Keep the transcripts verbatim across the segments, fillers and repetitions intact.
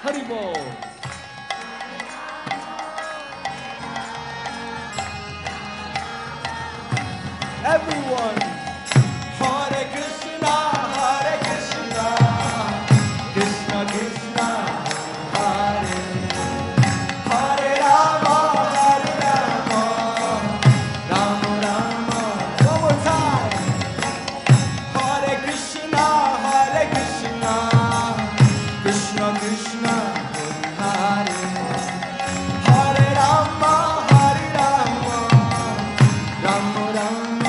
Haribol. Everyone. Hare Krishna, Hare Krishna, Krishna Krishna, Hare Hare Rama, Hare Rama, Rama Rama. One more time. Hare Krishna, Hare Krishna, Krishna Krishna, Hare Hare Rama, Hare Rama, Rama Rama.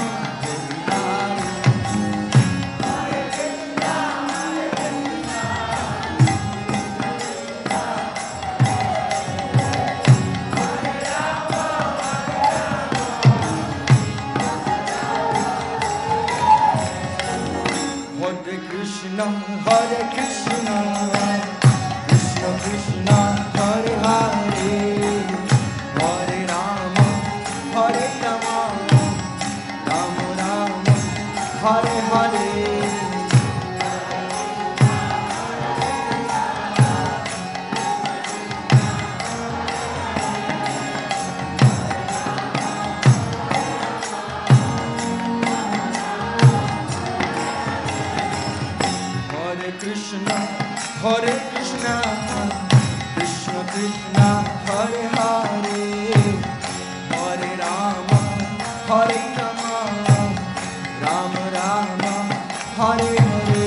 Hare Krishna, Hare Krishna, Krishna Krishna, Hare Hare, Hare Rama, Hare Rama, Rama Rama, Hare Hare. Hare Krishna, Hare Krishna, Krishna Krishna, Hare Hare, Hare Rama, Hare Rama, Rama Rama, Hare Hare.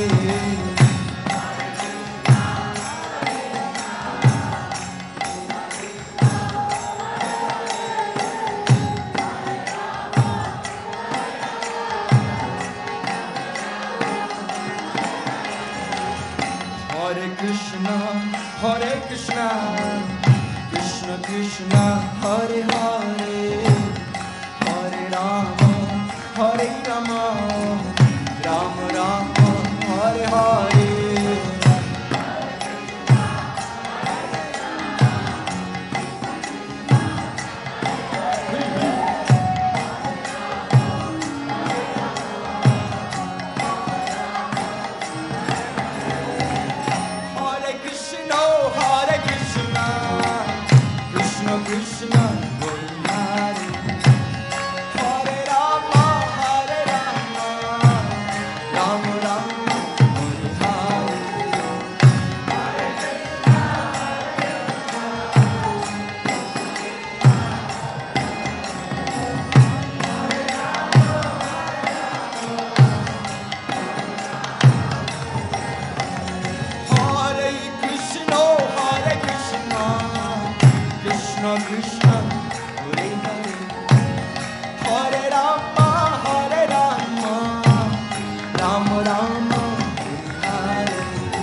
Hare Krishna, Hare Krishna, Krishna Krishna, Hare Hare, Hare Rama, Hare Rama, Rama Rama, Hare Hare. Hare Krishna, Hare Krishna, Krishna Krishna, Hare Hare Rama, Hare Rama, Rama Rama, Hare Hare Krishna, Hare Krishna, Krishna Krishna, Hare Hare, Hare Rama, Hare Rama, Rama Rama, Hare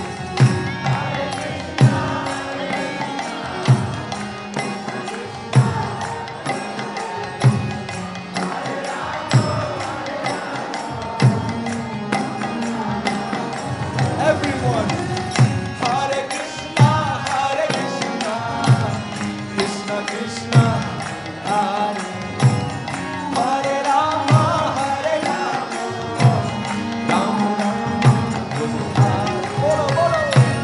Everyone. Hare Krishna, Hare Krishna, Krishna Krishna, Hare Hare Rama, Hare Rama, Rama Rama, Hare. Bolo, bolo.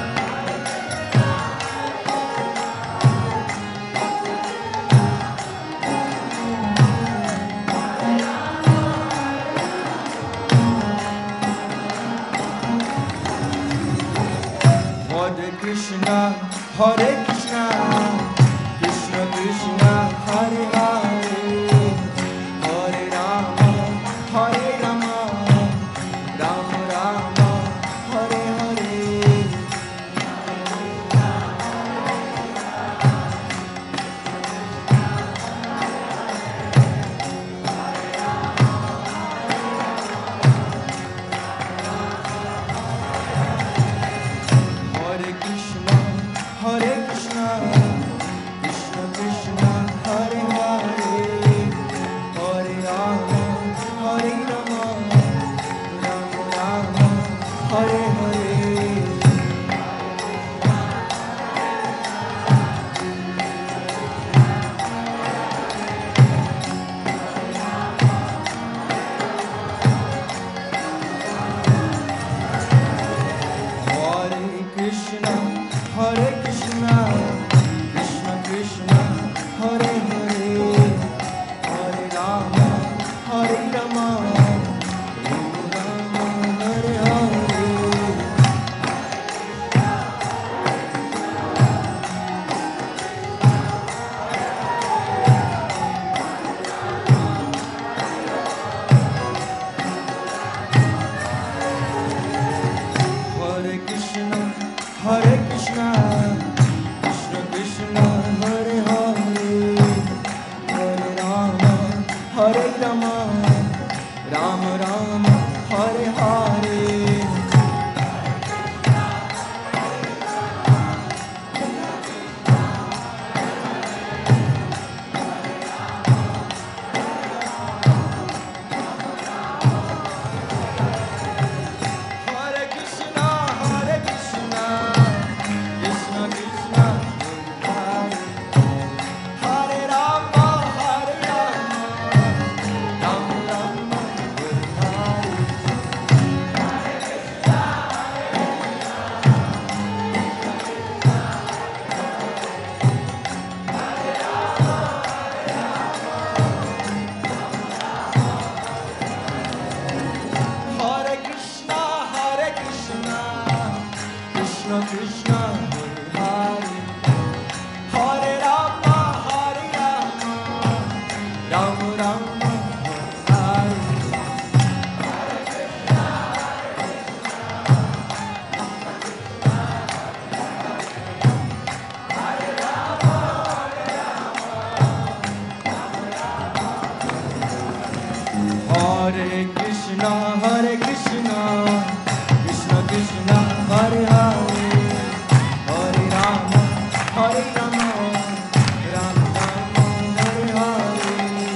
Hare Krishna, Hare Krishna, Krishna Krishna, Hare Hare, Hare Rama, Hare Rama, Rama Rama, Hare Hare. Hare Krishna, Hare Krishna, Krishna Krishna, Hare Hare, Hare Rama, Hare Rama, Rama Rama, Hare Hare. Hare Hare Krishna, Krishna Krishna, Hare Hare, Hare Rama, Hare Rama, Rama Rama, Hare Hare. Hare Krishna, Hare Krishna, Krishna Krishna, Hare Hare, Hare Rama, Hare Rama, Rama Rama, Hare Hare. Hare Krishna, Hare Krishna, Krishna Krishna, Hare Hare, Hare Rama, Hare Rama, Rama Rama, Hare Hare Krishna, Hare Krishna, Krishna Krishna, Hare Hare, Hare Rama, Hare Rama, Rama Rama, Hare Hare Krishna, Hare Krishna, Krishna Krishna, Hare Hare, Hare Rama, Hare Rama, Rama Rama, Hare Hare.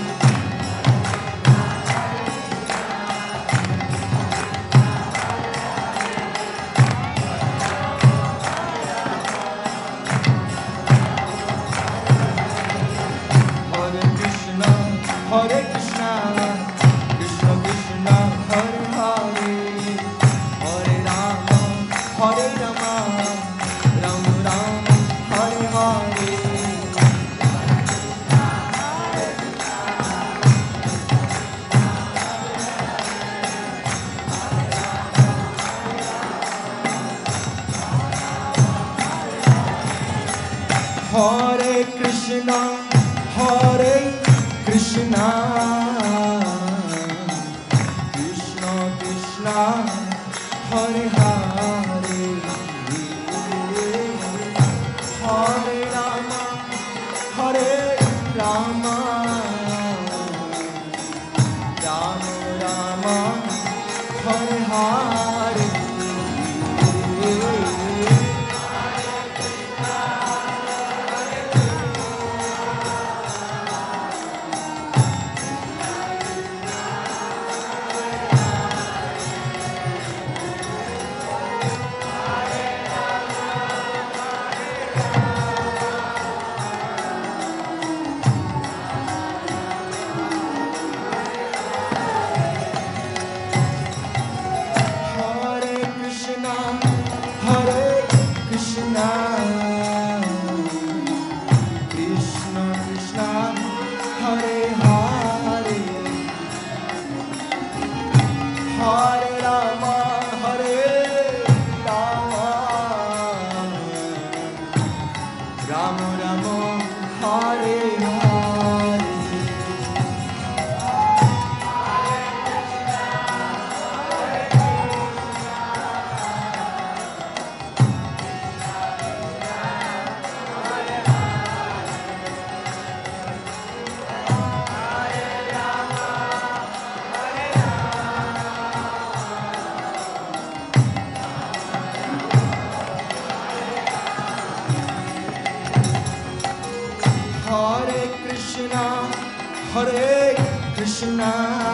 Hare Krishna, Hare Krishna, Krishna Krishna, Hare Hare, Hare Rama, Hare Rama, Rama Rama, Hare Hare. Hare Krishna, Hare Krishna, Krishna Krishna, Hare Hare, Hare Rama, Hare Rama, Rama Rama, Hare Hare. Hare Krishna, Hare Krishna, Krishna Krishna, Hare Hare, Hare Rama, Hare Rama, Rama Rama, Hare Hare. Hare Krishna, Hare Krishna,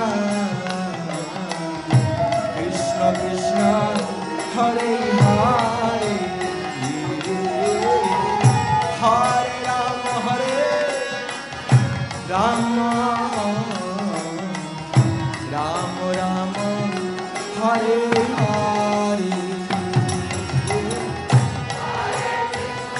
Krishna Krishna, Hare Hare, Hare Rama, Hare Rama, Rama Rama, Hare Hare.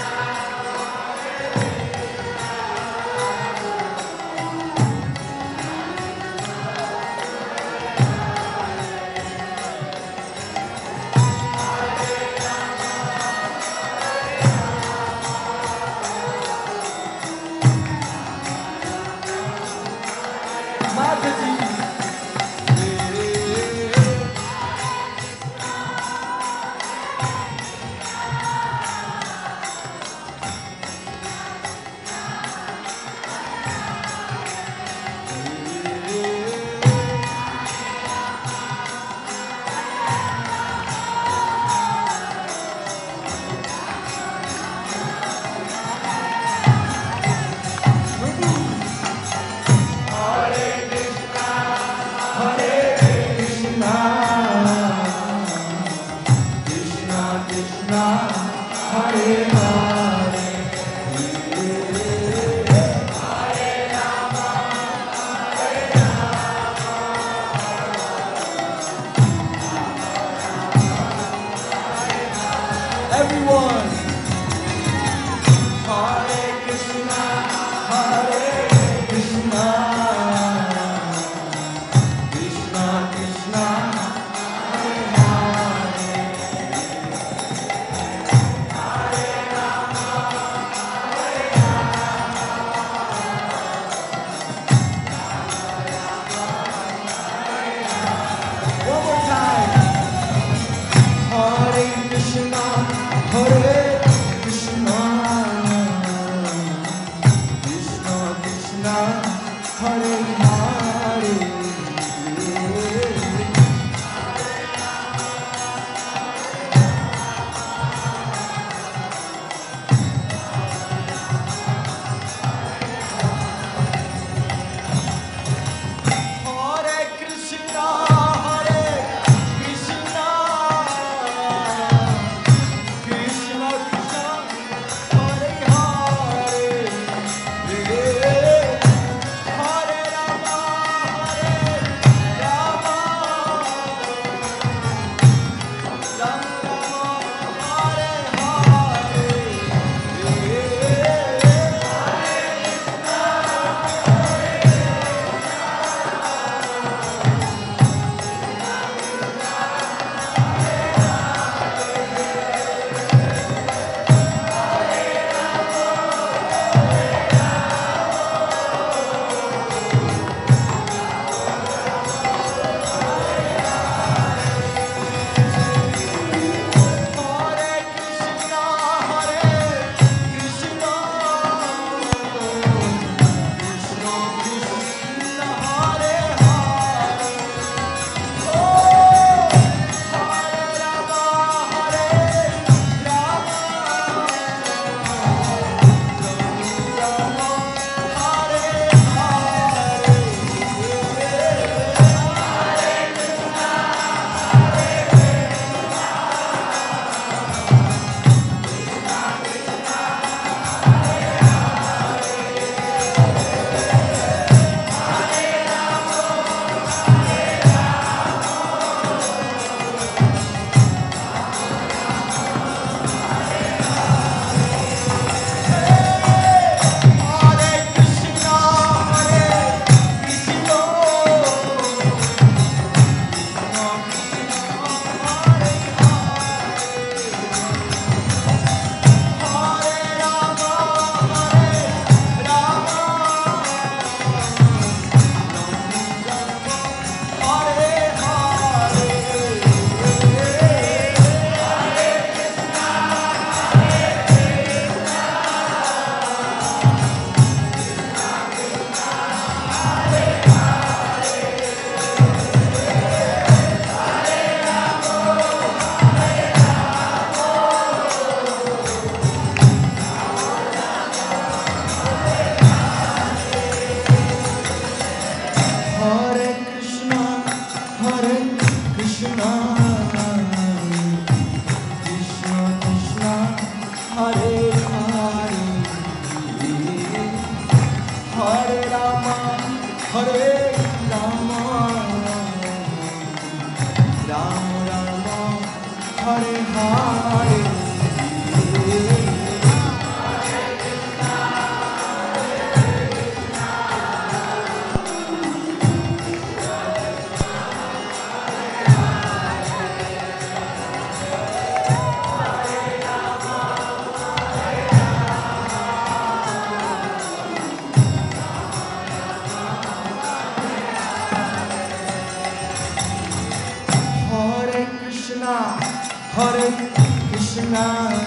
Krishna,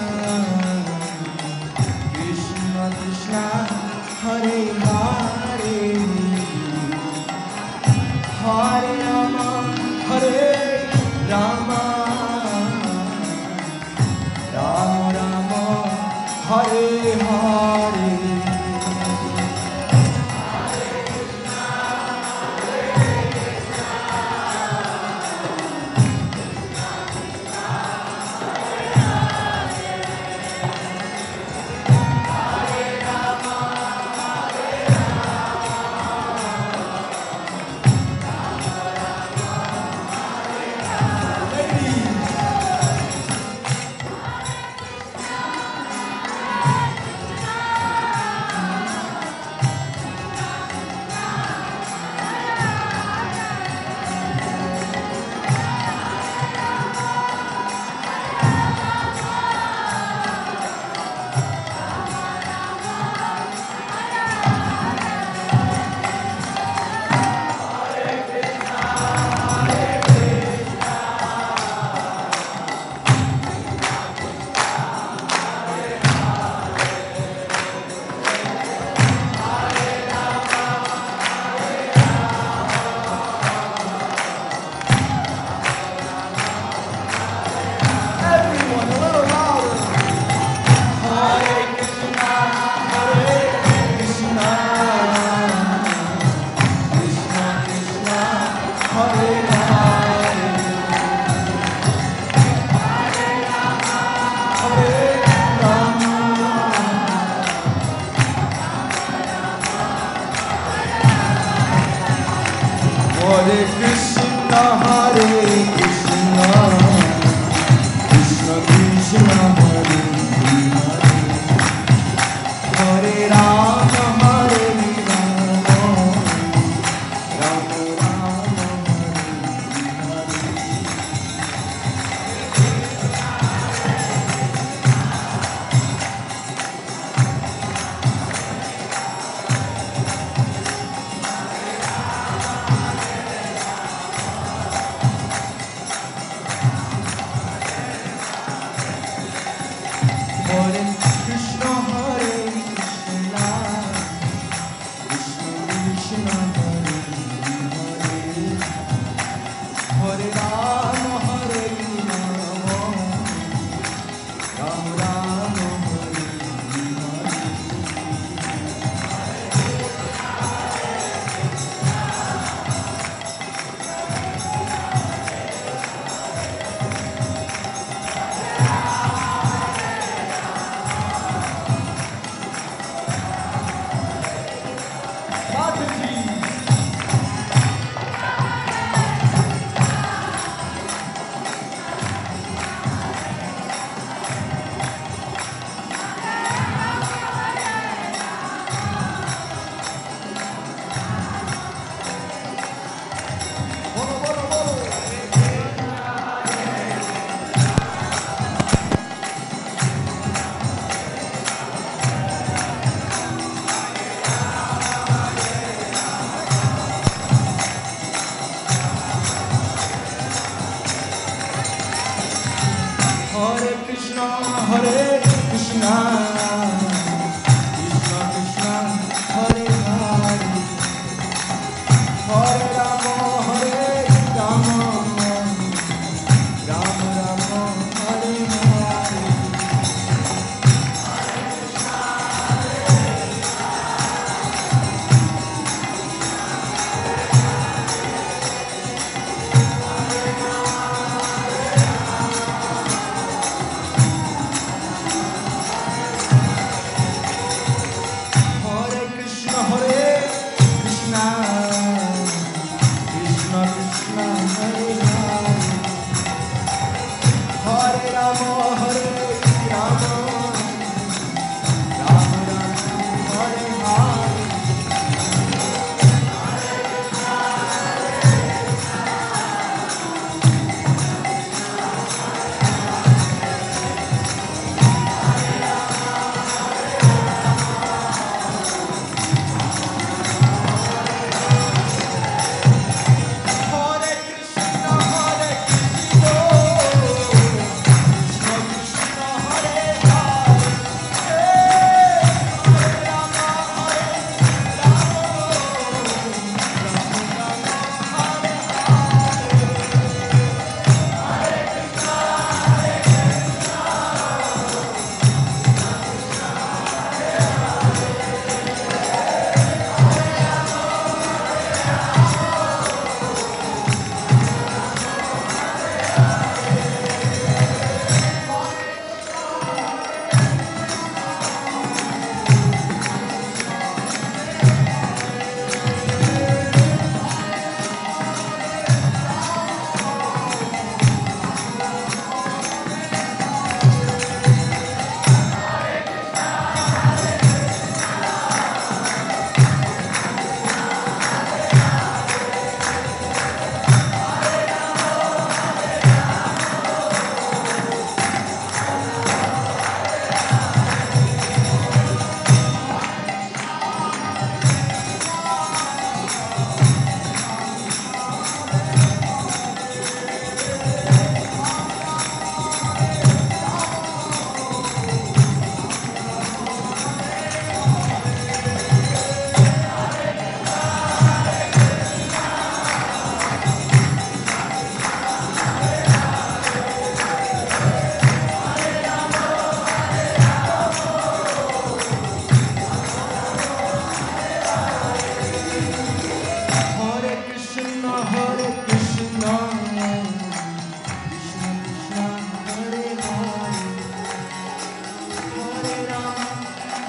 Krishna Krishna, Hare Hare, Hare Rama, Hare Rama, Rama Rama, Hare Hare.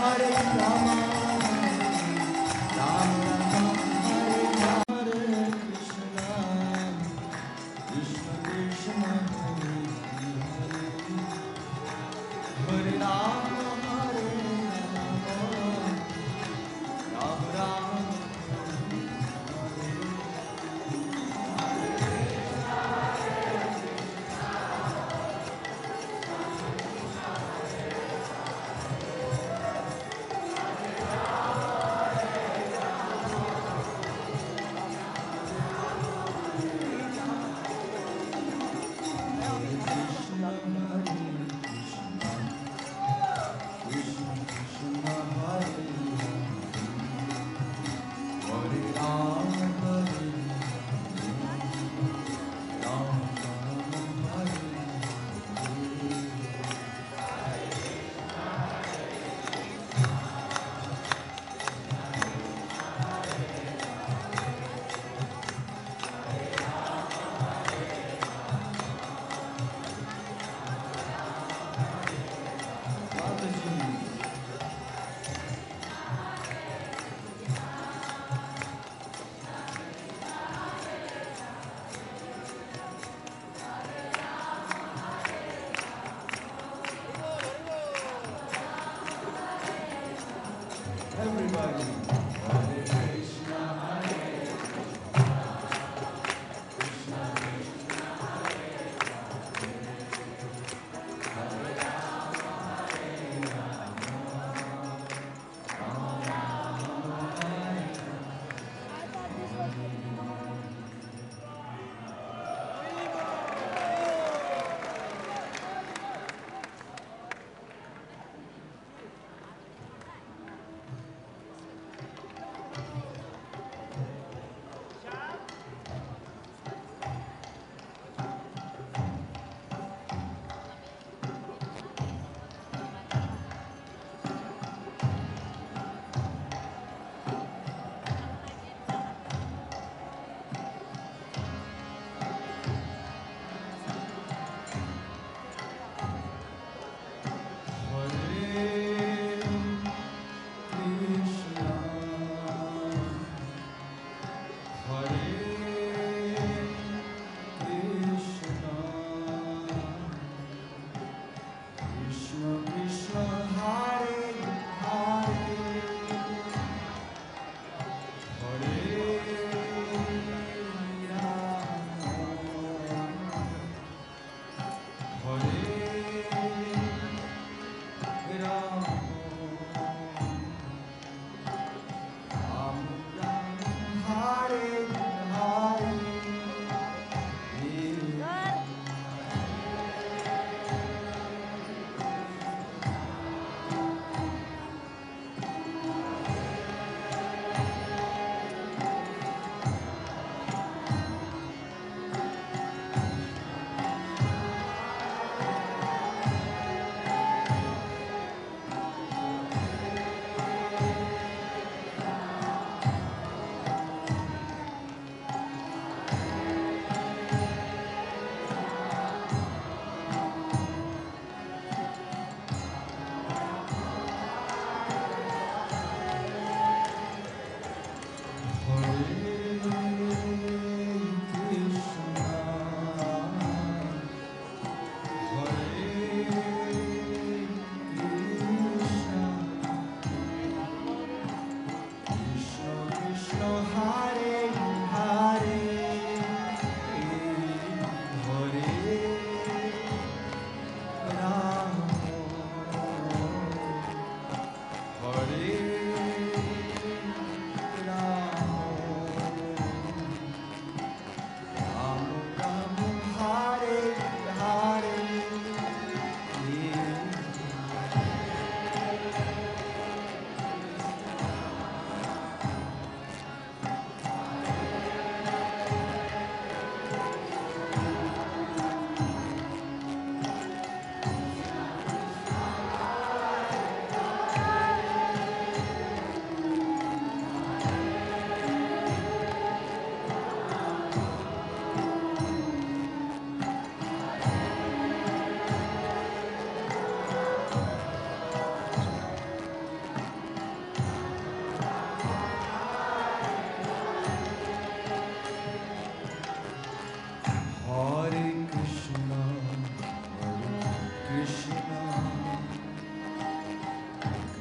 Hare Rama, Rama Rama, Hare Hare Krishna, Krishna Krishna, Hare Hare, Hare Rama, Hare Rama, Rama Rama. Everybody. Hare Krishna, Hare Krishna, Krishna Hare Rama, Hare Rama, Rama Rama, Hare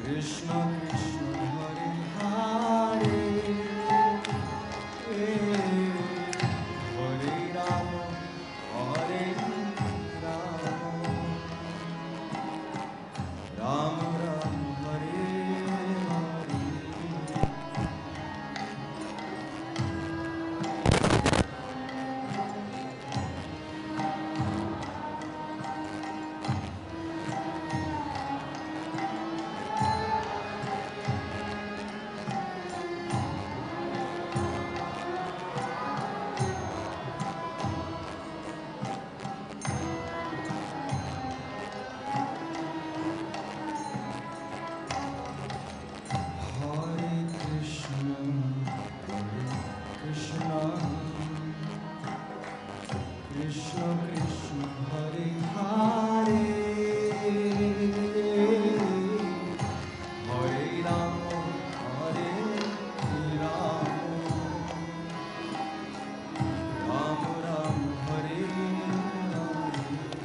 Krishna Krishna Hare Hare Hare Rama Hare Rama Rama Rama Hare Hare Hare Krishna, Hare Krishna, Krishna Krishna, Hare Hare, Hare Rama, Hare Rama, Rama Rama, Hare Hare.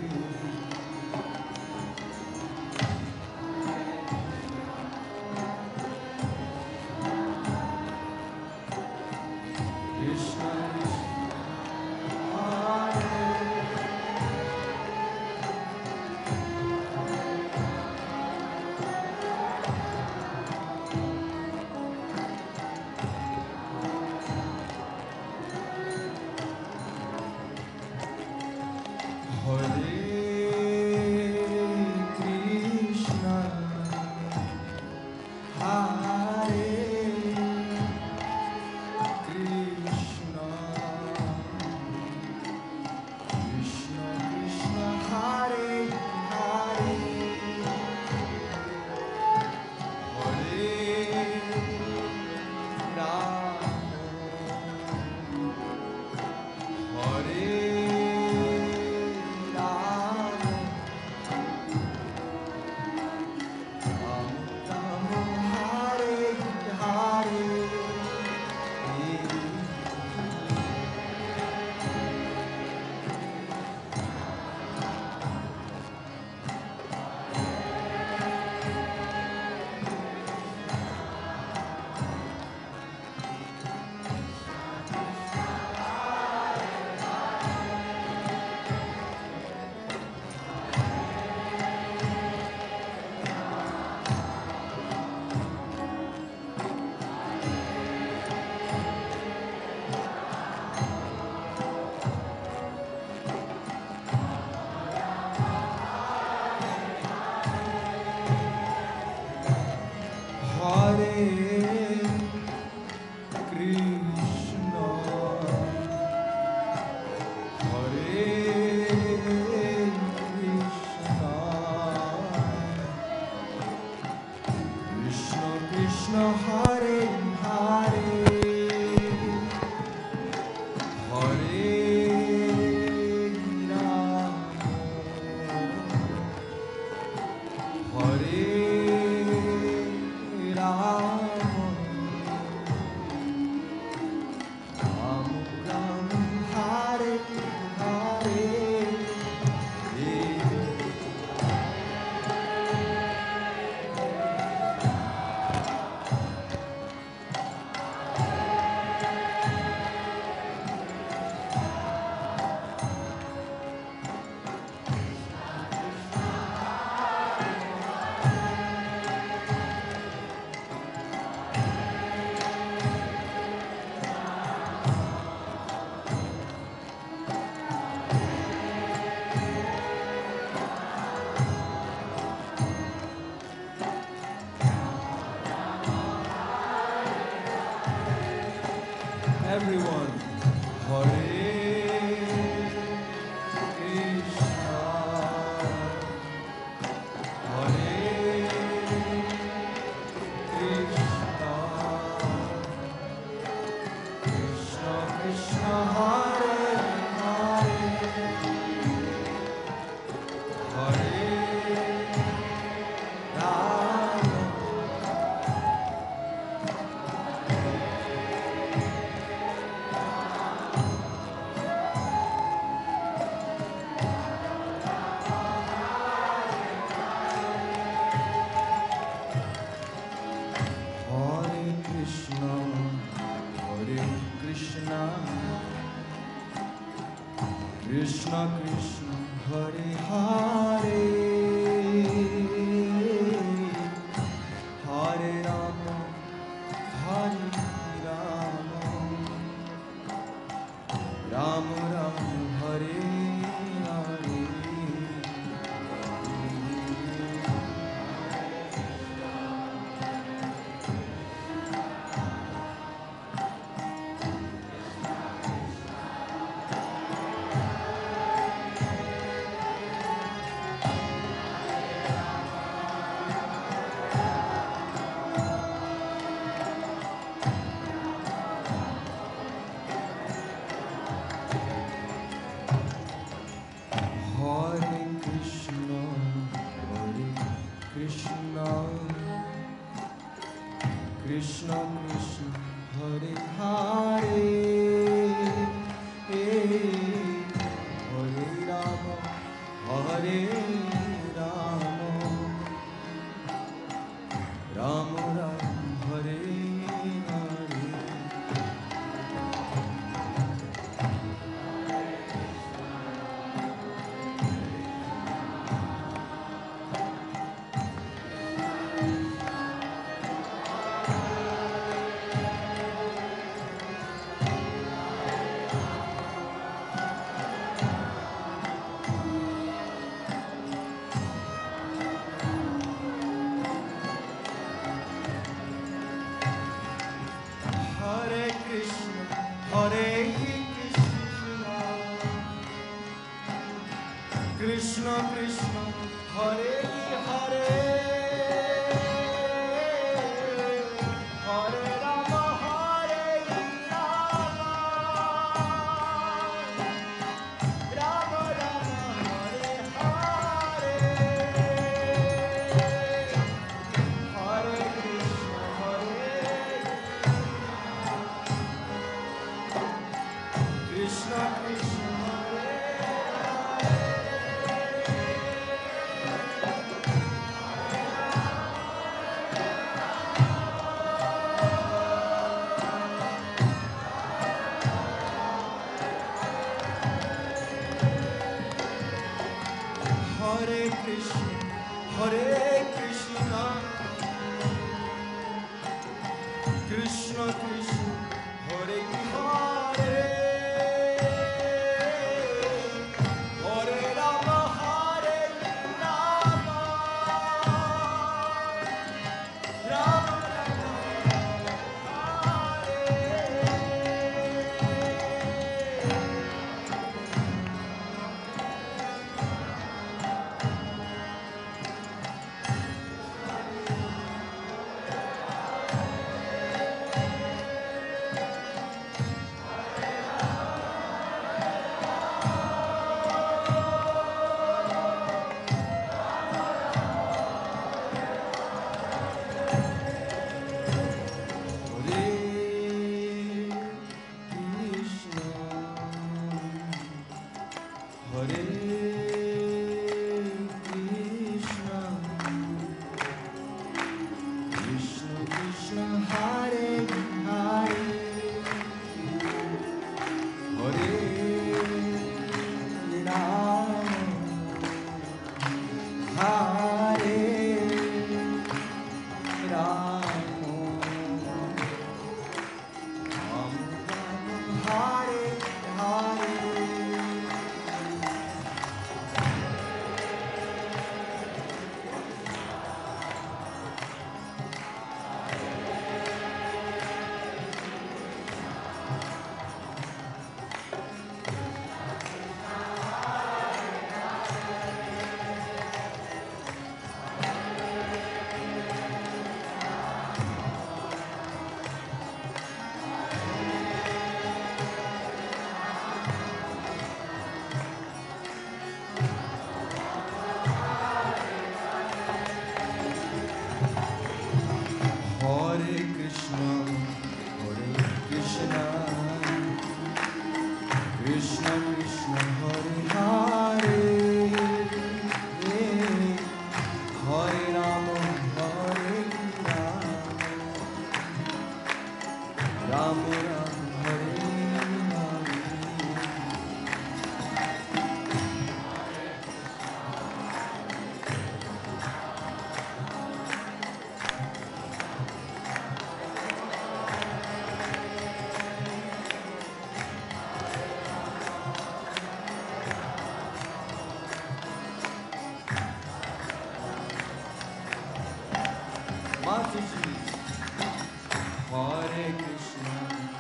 Krishna Everyone, Hare Krishna, Hare Krishna, Krishna Krishna, Hare Hare, Hare Rama, Krishna Krishna Hare Hare Hare Rama Hare Rama Rama Rama Hare Hare Hare Krishna, Hare Krishna, Krishna Krishna, Hare Hare, Hare Rama, Hare Rama, Rama Rama, Hare Hare. Hare Krishna, Hare Krishna, Krishna Krishna, Hare Hare, Hare Rama, Hare Rama, Rama Rama, Hare Hare, Hare Krishna, Hare Krishna Krishna Hare Hare Krishna, Hare Krishna, Krishna Krishna, Hare Hare, Hare Rama, Hare Rama, Rama Rama, Hare. Hare Krishna, Krishna Krishna, Hare Hare, Hare Rama, Hare Rama, Rama Rama, Hare Hare. Hare Krishna, Hare Krishna, Krishna Krishna, Hare Hare, Hare Rama, Hare Rama, Rama Rama, Hare Hare. Hare Krishna,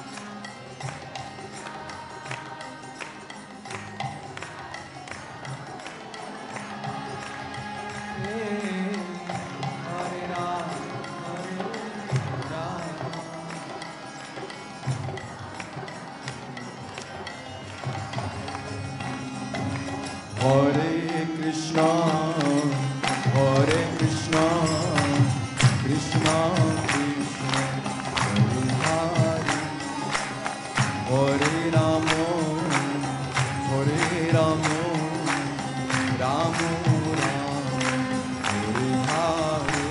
Hare Ram, Hare Ram. Hare Krishna, Hare Krishna, Krishna Krishna, Hare Hare, Hare Rama, Hare Rama, Rama Rama, Hare Hare.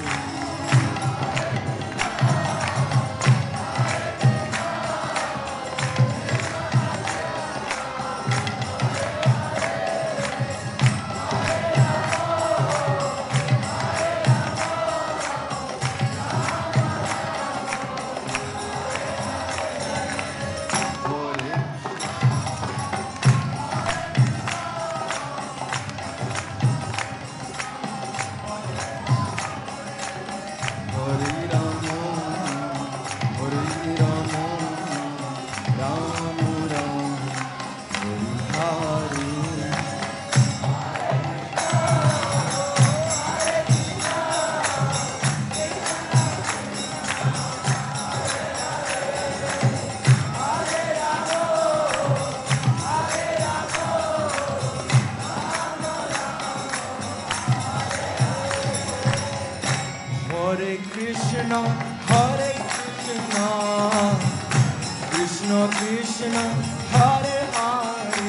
Hare Krishna, Hare Krishna, Krishna Krishna, Hare Hare,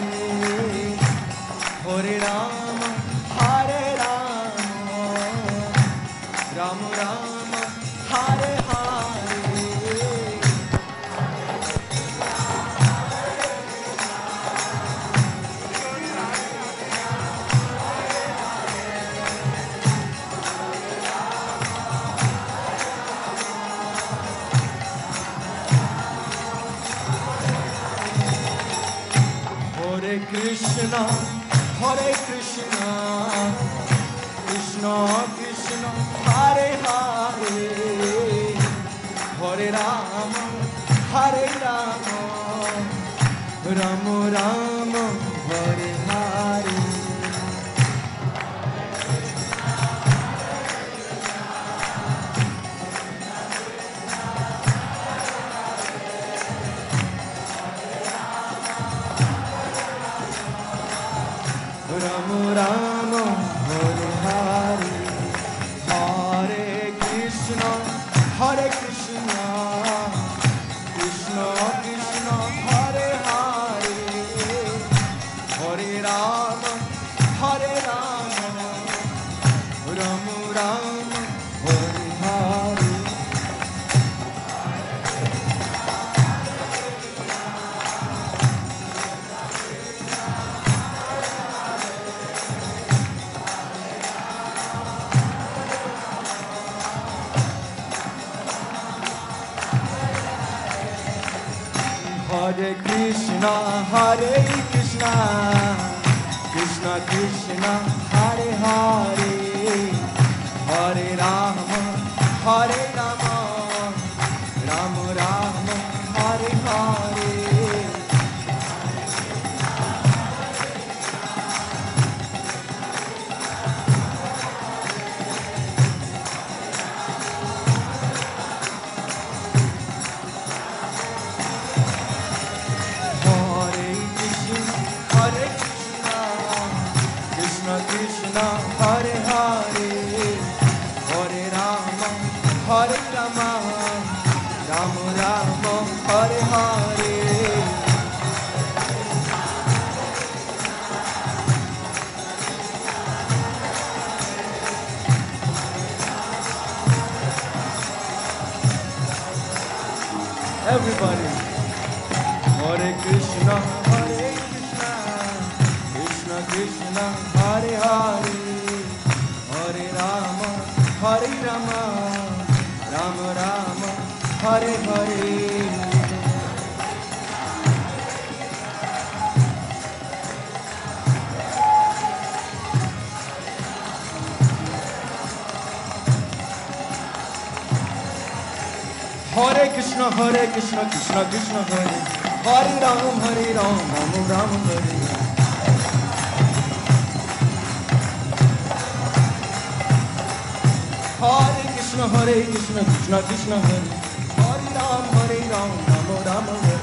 Hare Rama, Hare Rama, Rama Rama, Hare Hare. Hare Krishna, Hare Krishna, Krishna Krishna, Hare Hare, Hare Rama, Hare Rama, Rama Rama, Hare Hare. Rama Rama, Hare Hare, Hare Krishna, Hare Krishna, Krishna Krishna, Hare Hare, Hare Rama, Hare Rama, Rama Rama, Hare Hare. Hare Krishna, Hare Krishna, Krishna Krishna, Hare Hare, Hare Rama, Hare Rama, Rama Rama, Hare Hare. Krishna, Hare Hare, Hare Rama, Hare Rama, Rama Rama, Hare Hare. Everybody, Hare Krishna, Hare Krishna, Krishna Krishna, Hare Hare, Hare Rama, Hare Rama, Rama Rama, Hare Hare. Hare Krishna, Hare Krishna, Krishna Krishna, Hare Hare Ram, Hare Ram, Ram Ram, Hare Hare Krishna, Hare Krishna, Krishna Krishna, Hare Hare Ram, Hare Ram, Ram Ram, Hare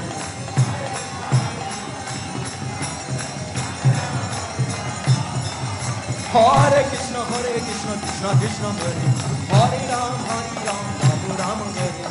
Hare Krishna, Hare Krishna, Krishna Krishna, Hare Hare Ram, Hare Ram, Ram Ram, Hare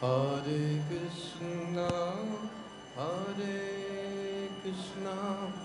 Hare Krishna, Hare Krishna,